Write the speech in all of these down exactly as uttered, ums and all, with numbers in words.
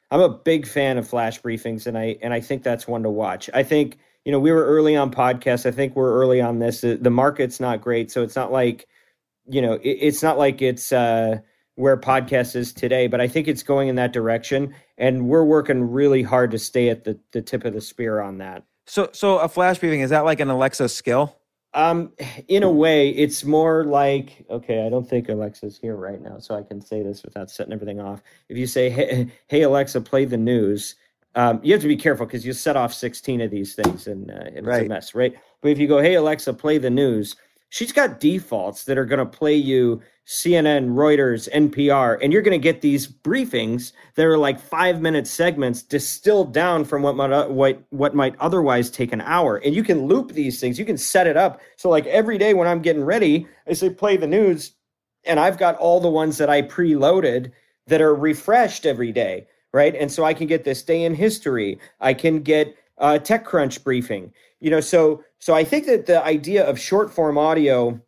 I'm a big fan of flash briefings, and I and I think that's one to watch. I think, you know, we were early on podcasts. I think we're early on this. The, the market's not great, so it's not like, you know, it, it's not like it's uh, where podcast is today, but I think it's going in that direction, and we're working really hard to stay at the, the tip of the spear on that. So, so a flash briefing, is that like an Alexa skill? Um, in a way, it's more like, okay, I don't think Alexa's here right now, so I can say this without setting everything off. If you say, hey, hey Alexa, play the news, um, you have to be careful because you set off sixteen of these things and, uh, and right. it's a mess, right? But if you go, hey Alexa, play the news, she's got defaults that are going to play you C N N, Reuters, N P R, and you're going to get these briefings that are like five-minute segments distilled down from what might, what, what might otherwise take an hour. And you can loop these things. You can set it up. So like every day when I'm getting ready, I say play the news, and I've got all the ones that I preloaded that are refreshed every day, right? And so I can get this day in history. I can get a TechCrunch briefing. You know, so so I think that the idea of short-form audio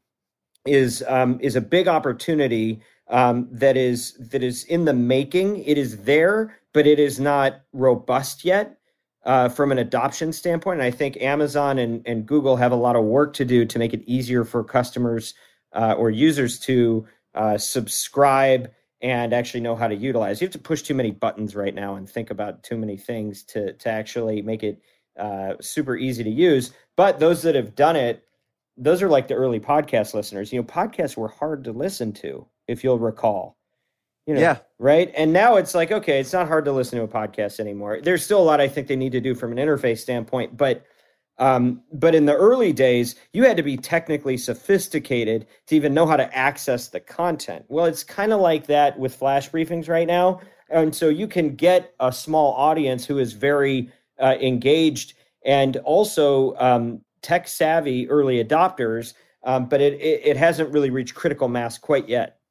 is um, is a big opportunity um, that is that is in the making. It is there, but it is not robust yet uh, from an adoption standpoint. And I think Amazon and, and Google have a lot of work to do to make it easier for customers uh, or users to uh, subscribe and actually know how to utilize. You have to push too many buttons right now and think about too many things to to actually make it uh, super easy to use. But those that have done it, those are like the early podcast listeners. You know, podcasts were hard to listen to, if you'll recall. You know, yeah. Right. And now it's like, okay, it's not hard to listen to a podcast anymore. There's still a lot I think they need to do from an interface standpoint. But um, but in the early days, you had to be technically sophisticated to even know how to access the content. Well, it's kind of like that with flash briefings right now. And so you can get a small audience who is very uh, engaged and also um, tech savvy early adopters, um, but it, it it hasn't really reached critical mass quite yet.